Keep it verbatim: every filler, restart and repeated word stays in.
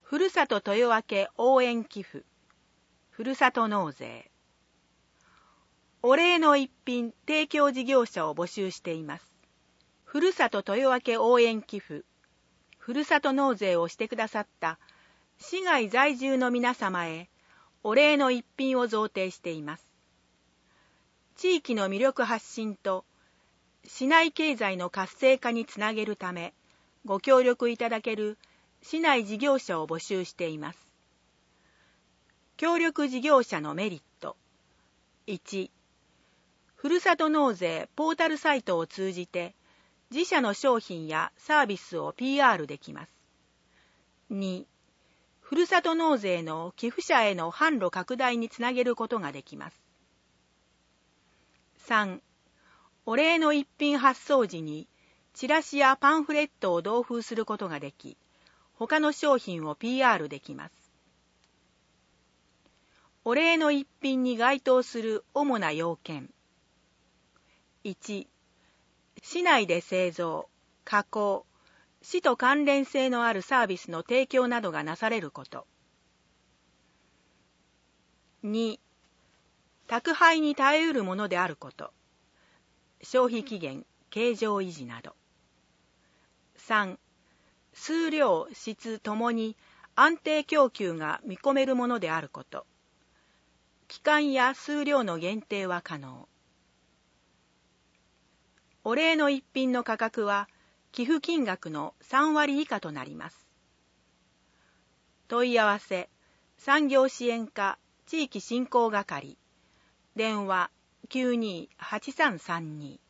ふるさと豊明応援寄付、ふるさと納税。お礼の一品提供事業者を募集しています。ふるさと豊明応援寄付、ふるさと納税をしてくださった市外在住の皆様へお礼の一品を贈呈しています。地域の魅力発信と市内経済の活性化につなげるためご協力いただける市内事業者を募集しています。協力事業者のメリット。いち、ふるさと納税ポータルサイトを通じて自社の商品やサービスを ピーアール できます。に、ふるさと納税の寄付者への販路拡大につなげることができます。さん、お礼の一品発送時にチラシやパンフレットを同封することができ、他の商品を ピーアール できます。お礼の一品に該当する主な要件。いち、市内で製造、加工、市と関連性のあるサービスの提供などがなされること。に、宅配に耐えうるものであること。消費期限、形状維持など。さん、数量、質ともに安定供給が見込めるものであること。期間や数量の限定は可能。お礼の一品の価格は寄付金額のさんわり以下となります。問い合わせ、産業支援課地域振興係、電話 きゅうにーはちさんさんに。